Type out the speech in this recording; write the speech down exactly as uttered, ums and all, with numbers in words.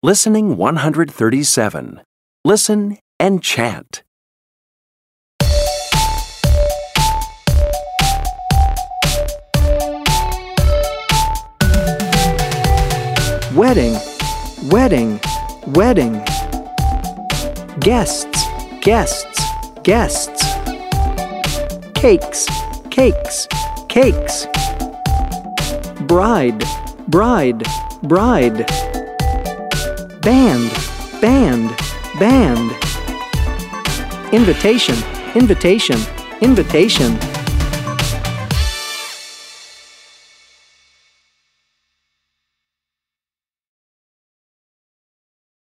Listening one hundred thirty-seven. Listen and chant. Wedding, wedding, wedding. Guests, guests, guests. Cakes, cakes, cakes. Bride, bride, bride. Band, band, band. Invitation, invitation, invitation.